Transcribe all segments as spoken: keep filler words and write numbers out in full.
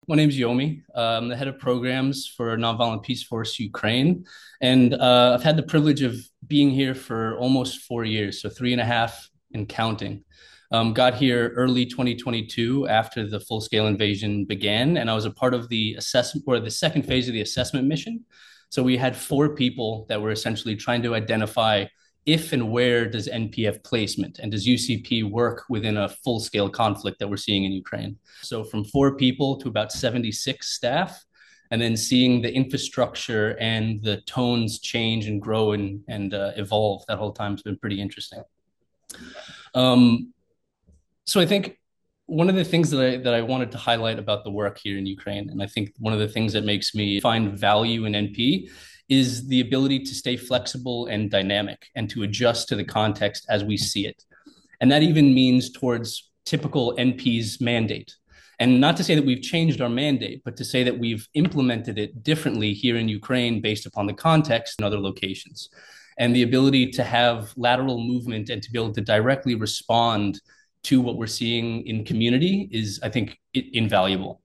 My name's Yomi. Uh, I'm the head of programs for Nonviolent Peace Force Ukraine. And uh, I've had the privilege of being here for almost four years, so three and a half and counting. Um, got here early twenty twenty-two after the full-scale invasion began, and I was a part of the assessment or the second phase of the assessment mission. So we had four people that were essentially trying to identify if and where does N P have placement and does U C P work within a full-scale conflict that we're seeing in Ukraine. So from four people to about seventy-six staff, and then seeing the infrastructure and the tones change and grow and, and uh, evolve that whole time has been pretty interesting. Um, so I think one of the things that I that I wanted to highlight about the work here in Ukraine, and I think one of the things that makes me find value in N P is the ability to stay flexible and dynamic and to adjust to the context as we see it. And that even means towards typical N P's mandate. And not to say that we've changed our mandate, but to say that we've implemented it differently here in Ukraine based upon the context in other locations. And the ability to have lateral movement and to be able to directly respond to what we're seeing in community is, I think, invaluable.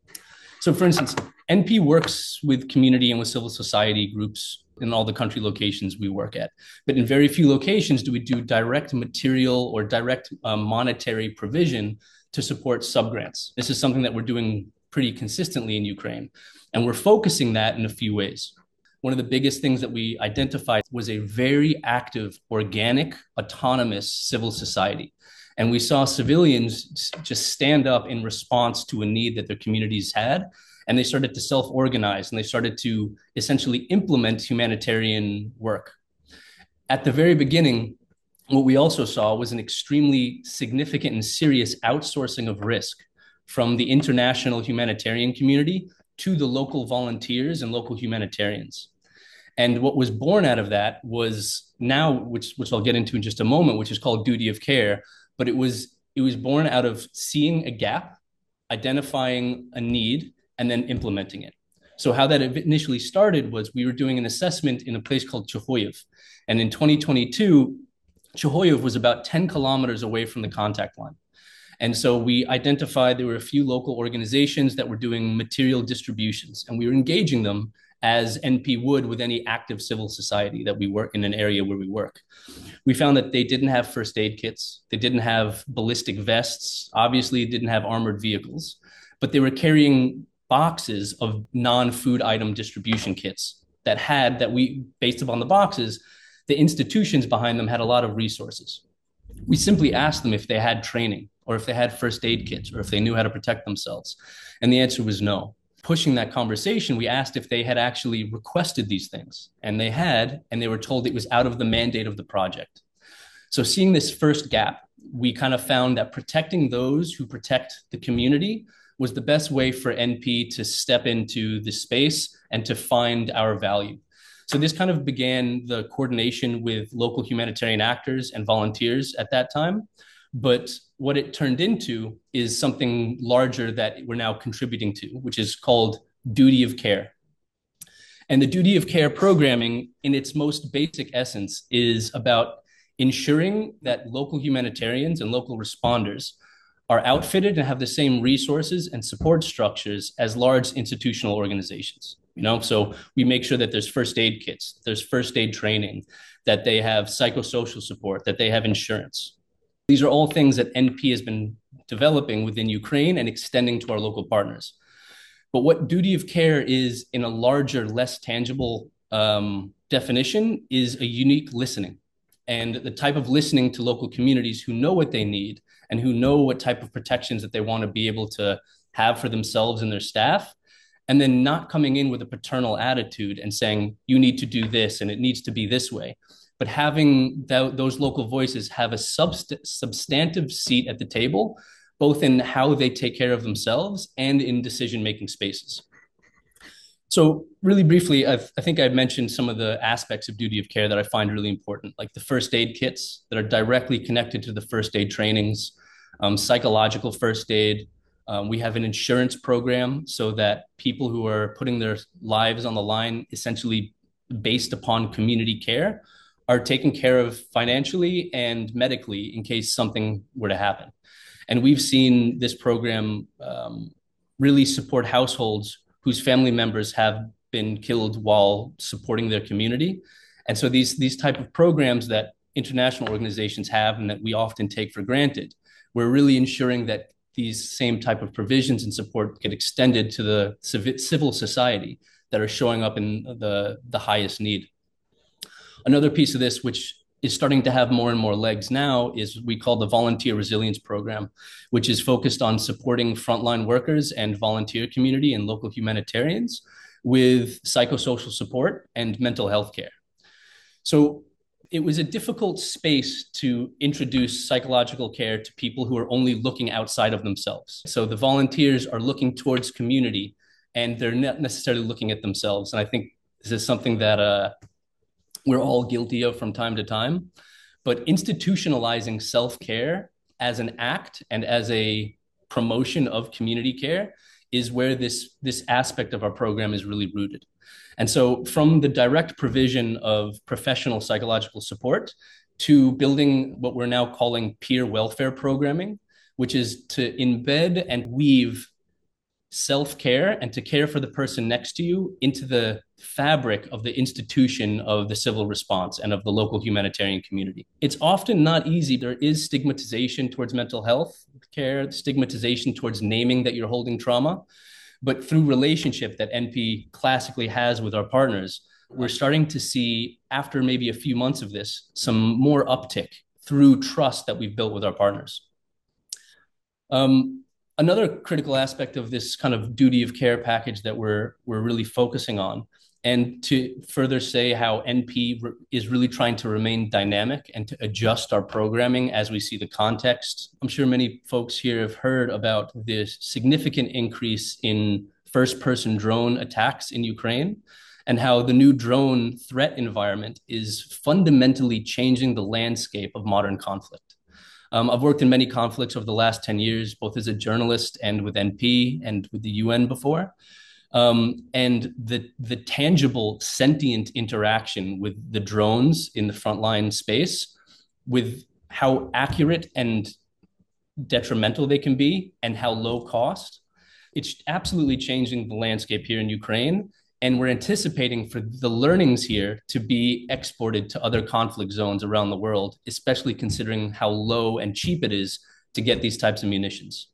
So, for instance, N P works with community and with civil society groups in all the country locations we work at. But in very few locations do we do direct material or direct um, monetary provision to support subgrants. This is something that we're doing pretty consistently in Ukraine. And we're focusing that in a few ways. One of the biggest things that we identified was a very active, organic, autonomous civil society. And we saw civilians just stand up in response to a need that their communities had. And they started to self-organize and they started to essentially implement humanitarian work. At the very beginning, what we also saw was an extremely significant and serious outsourcing of risk from the international humanitarian community to the local volunteers and local humanitarians. And what was born out of that was now, which, which I'll get into in just a moment, which is called duty of care, but it was, it was born out of seeing a gap, identifying a need, and then implementing it. So how that initially started was we were doing an assessment in a place called Chuhuyev. And in twenty twenty-two, Chuhuyev was about ten kilometers away from the contact line. And so we identified there were a few local organizations that were doing material distributions, and we were engaging them as N P would with any active civil society that we work in an area where we work. We found that they didn't have first aid kits. They didn't have ballistic vests, obviously didn't have armored vehicles, but they were carrying boxes of non-food item distribution kits that had, that we, based upon the boxes, the institutions behind them had a lot of resources. We simply asked them if they had training or if they had first aid kits or if they knew how to protect themselves. And the answer was no. Pushing that conversation, we asked if they had actually requested these things. And they had, and they were told it was out of the mandate of the project. So seeing this first gap, we kind of found that protecting those who protect the community was the best way for N P to step into the space and to find our value. So this kind of began the coordination with local humanitarian actors and volunteers at that time. But what it turned into is something larger that we're now contributing to, which is called duty of care. And the duty of care programming, in its most basic essence, is about ensuring that local humanitarians and local responders are outfitted and have the same resources and support structures as large institutional organizations. You know, so we make sure that there's first aid kits, there's first aid training, that they have psychosocial support, that they have insurance. These are all things that N P has been developing within Ukraine and extending to our local partners. But what duty of care is in a larger, less tangible um, definition is a unique listening, and the type of listening to local communities who know what they need and who know what type of protections that they want to be able to have for themselves and their staff, and then not coming in with a paternal attitude and saying, you need to do this and it needs to be this way, but having th- those local voices have a subst- substantive seat at the table, both in how they take care of themselves and in decision-making spaces. So really briefly, I've, I think I've mentioned some of the aspects of duty of care that I find really important, like the first aid kits that are directly connected to the first aid trainings, um, psychological first aid. Um, we have an insurance program so that people who are putting their lives on the line, essentially based upon community care, are taken care of financially and medically in case something were to happen. And we've seen this program um, really support households whose family members have been killed while supporting their community. And so these, these type of programs that international organizations have and that we often take for granted, we're really ensuring that these same type of provisions and support get extended to the civil society that are showing up in the, the highest need. Another piece of this, which is starting to have more and more legs now, is we call the Volunteer Resilience Program, which is focused on supporting frontline workers and volunteer community and local humanitarians with psychosocial support and mental health care. So it was a difficult space to introduce psychological care to people who are only looking outside of themselves. So the volunteers are looking towards community and they're not necessarily looking at themselves. And I think this is something that uh, we're all guilty of from time to time. But institutionalizing self-care as an act and as a promotion of community care is where this, this aspect of our program is really rooted. And so from the direct provision of professional psychological support to building what we're now calling peer welfare programming, which is to embed and weave self-care and to care for the person next to you into the fabric of the institution of the civil response and of the local humanitarian community. It's often not easy. There is stigmatization towards mental health care, stigmatization towards naming that you're holding trauma. But through relationship that N P classically has with our partners, we're starting to see, after maybe a few months of this, some more uptick through trust that we've built with our partners. Um, another critical aspect of this kind of duty of care package that we're, we're really focusing on, and to further say how N P is really trying to remain dynamic and to adjust our programming as we see the context. I'm sure many folks here have heard about this significant increase in first-person drone attacks in Ukraine and how the new drone threat environment is fundamentally changing the landscape of modern conflict. Um, I've worked in many conflicts over the last ten years, both as a journalist and with N P and with the U N before. Um, and the, the tangible sentient interaction with the drones in the frontline space, with how accurate and detrimental they can be and how low cost, it's absolutely changing the landscape here in Ukraine. And we're anticipating for the learnings here to be exported to other conflict zones around the world, especially considering how low and cheap it is to get these types of munitions.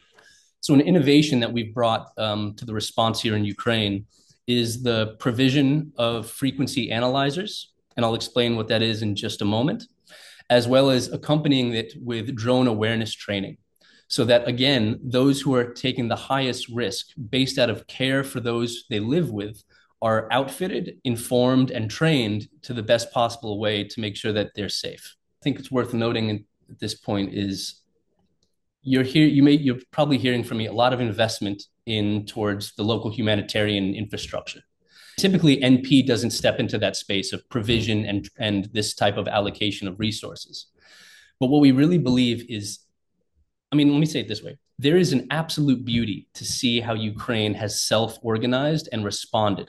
So an innovation that we've brought um, to the response here in Ukraine is the provision of frequency analyzers, and I'll explain what that is in just a moment, as well as accompanying it with drone awareness training, so that, again, those who are taking the highest risk based out of care for those they live with are outfitted, informed, and trained to the best possible way to make sure that they're safe. I think it's worth noting at this point is You're here. You may. You're probably hearing from me a lot of investment in towards the local humanitarian infrastructure. Typically, N P doesn't step into that space of provision and and this type of allocation of resources. But what we really believe is, I mean, let me say it this way: there is an absolute beauty to see how Ukraine has self-organized and responded.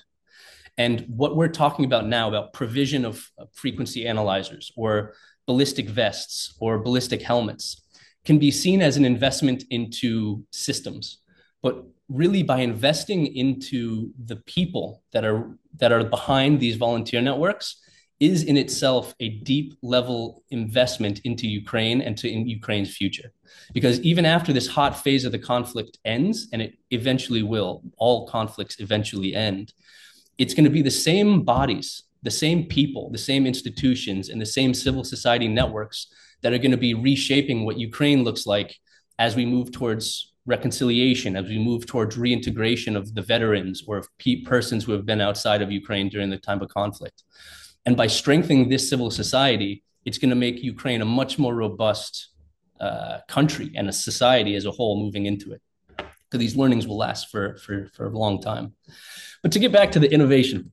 And what we're talking about now, about provision of frequency analyzers or ballistic vests or ballistic helmets, can be seen as an investment into systems, but really by investing into the people that are that are behind these volunteer networks is in itself a deep level investment into Ukraine and to in Ukraine's future. Because even after this hot phase of the conflict ends, and it eventually will, all conflicts eventually end, it's going to be the same bodies, the same people, the same institutions, and the same civil society networks that are going to be reshaping what Ukraine looks like as we move towards reconciliation, as we move towards reintegration of the veterans or of pe- persons who have been outside of Ukraine during the time of conflict. And by strengthening this civil society, it's going to make Ukraine a much more robust uh, country and a society as a whole moving into it. So these learnings will last for, for, for a long time. But to get back to the innovation,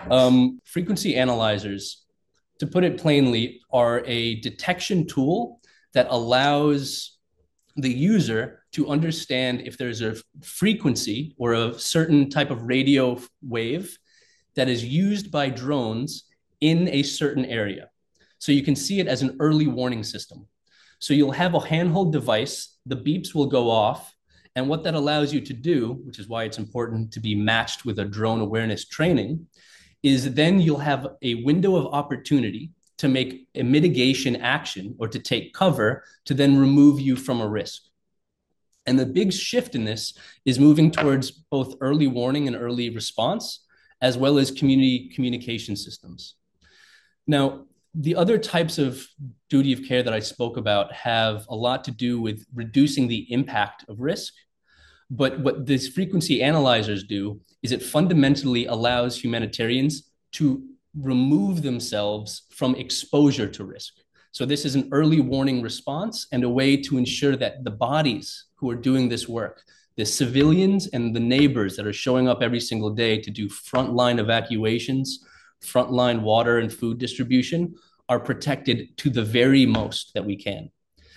um, frequency analyzers, to put it plainly, are a detection tool that allows the user to understand if there's a frequency or a certain type of radio wave that is used by drones in a certain area. So you can see it as an early warning system. So you'll have a handheld device, the beeps will go off, And what that allows you to do, which is why it's important to be matched with a drone awareness training, is then you'll have a window of opportunity to make a mitigation action or to take cover to then remove you from a risk. And the big shift in this is moving towards both early warning and early response, as well as community communication systems. Now, the other types of duty of care that I spoke about have a lot to do with reducing the impact of risk. But what these frequency analyzers do is it fundamentally allows humanitarians to remove themselves from exposure to risk. So this is an early warning response and a way to ensure that the bodies who are doing this work, the civilians and the neighbors that are showing up every single day to do frontline evacuations, frontline water and food distribution, are protected to the very most that we can.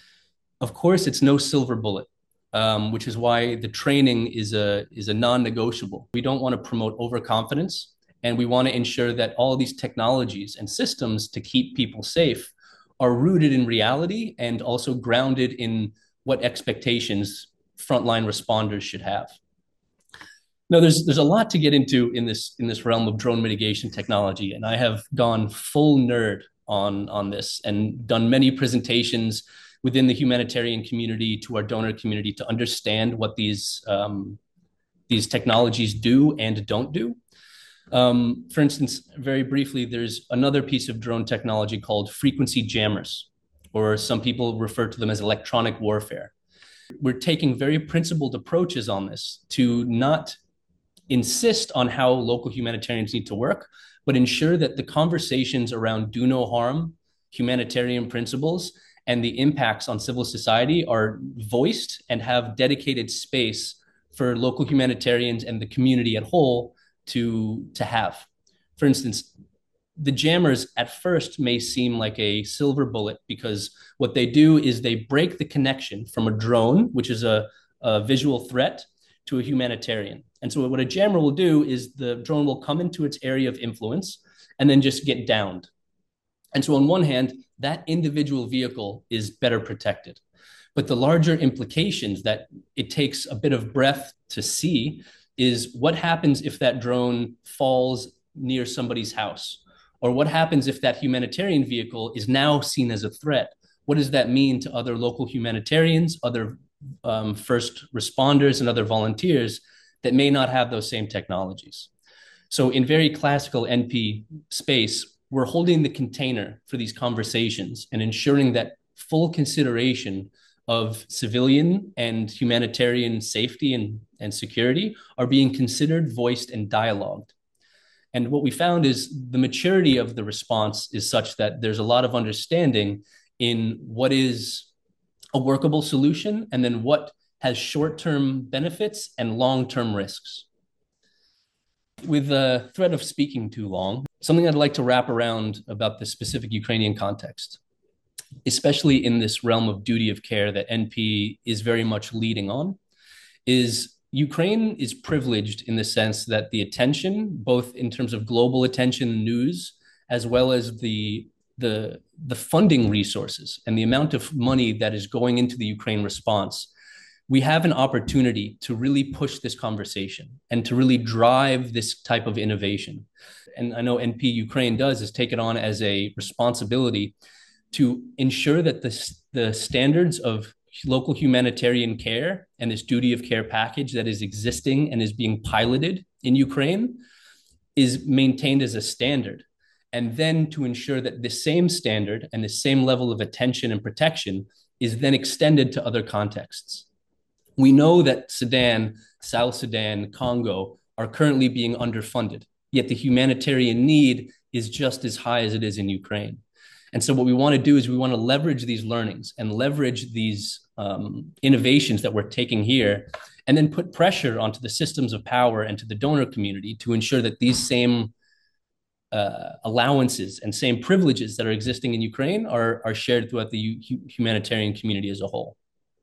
Of course, it's no silver bullet, um, which is why the training is a, is a non-negotiable. We don't want to promote overconfidence, and we want to ensure that all these technologies and systems to keep people safe are rooted in reality and also grounded in what expectations frontline responders should have. Now, there's there's a lot to get into in this in this realm of drone mitigation technology, and I have gone full nerd on on this and done many presentations within the humanitarian community to our donor community to understand what these um, these technologies do and don't do. Um, for instance, very briefly, there's another piece of drone technology called frequency jammers, or some people refer to them as electronic warfare. We're taking very principled approaches on this to not insist on how local humanitarians need to work, but ensure that the conversations around do no harm, humanitarian principles, and the impacts on civil society are voiced and have dedicated space for local humanitarians and the community at whole to, to have. For instance, the jammers at first may seem like a silver bullet because what they do is they break the connection from a drone, which is a, a visual threat, to a humanitarian. And so what a jammer will do is the drone will come into its area of influence and then just get downed. And so on one hand, that individual vehicle is better protected. But the larger implications that it takes a bit of breath to see is what happens if that drone falls near somebody's house? Or what happens if that humanitarian vehicle is now seen as a threat? What does that mean to other local humanitarians, other um, first responders, and other volunteers that may not have those same technologies? So in very classical N P space, we're holding the container for these conversations and ensuring that full consideration of civilian and humanitarian safety and, and security are being considered, voiced, and dialogued. And what we found is the maturity of the response is such that there's a lot of understanding in what is a workable solution and then what has short-term benefits and long-term risks. With the threat of speaking too long, something I'd like to wrap around about the specific Ukrainian context, especially in this realm of duty of care that N P is very much leading on, is Ukraine is privileged in the sense that the attention, both in terms of global attention news, as well as the, the, the funding resources and the amount of money that is going into the Ukraine response, we have an opportunity to really push this conversation and to really drive this type of innovation. And I know N P Ukraine does is take it on as a responsibility to ensure that the, the standards of local humanitarian care and this duty of care package that is existing and is being piloted in Ukraine is maintained as a standard. And then to ensure that the same standard and the same level of attention and protection is then extended to other contexts. We know that Sudan, South Sudan, Congo are currently being underfunded, yet the humanitarian need is just as high as it is in Ukraine. And so what we want to do is we want to leverage these learnings and leverage these um, innovations that we're taking here, and then put pressure onto the systems of power and to the donor community to ensure that these same uh, allowances and same privileges that are existing in Ukraine are, are shared throughout the hu- humanitarian community as a whole.